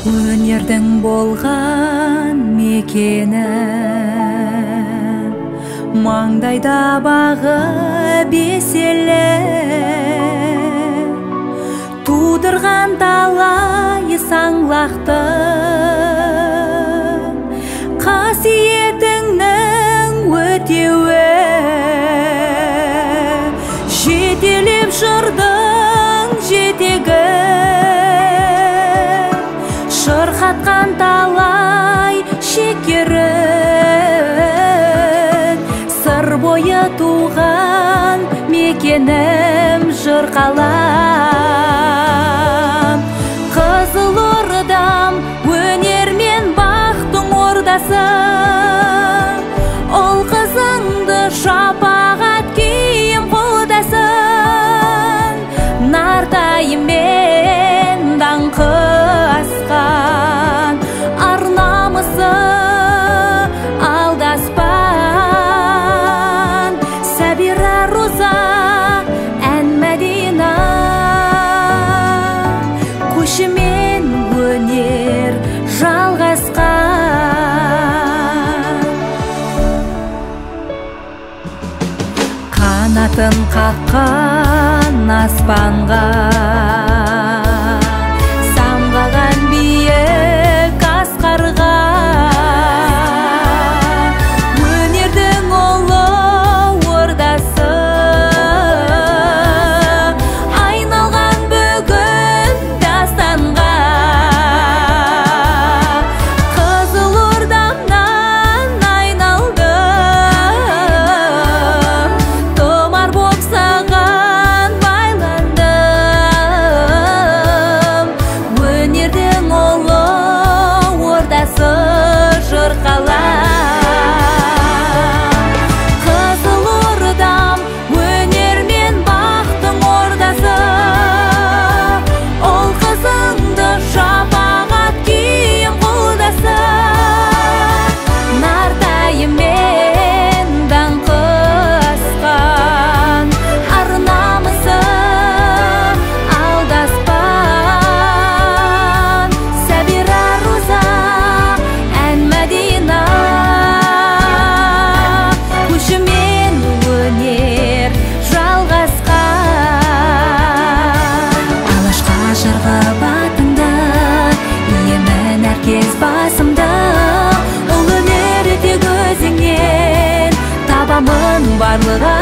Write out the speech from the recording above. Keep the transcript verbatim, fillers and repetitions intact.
Өнердің болған мекені, маңдайда бағы беселі, тудырған талай саңлақты, қасиетіңнің өтеуі, жетелеп жырдың жетегі, шырқатқан талай шекерін, сыр бойы туған мекенім жыр қалам. Қызылордам өнермен бақтың ордасы, ол қызыңды шапағат киім қолдасын, нартайымен даңқы асқан, ар намысы алдаспан. Сәбира Роза ән Мәдина, көшімен өнер жалғасқан. Қанатын қаққан аспанға, самғаған биік асқарға, өнердің ұлы ордасы, айналған бүгін дастанға. Қызылордамнан айналдым, томар боп саған байландым. Өнердің ұлы ордасы жыр қалам. Қызылордам өнермен бақтың ордасы, ол қызыңды шапағат киім қолдасын, нартайымен даңқы асқан, ар намысы алдаспан. Сәбира Роза ән Мәдина, көшімен өнер жалғасқан. Алашқа жырға батыңды, иемін әркез басымды, ол өнер тек өзіңнен табамын барлығы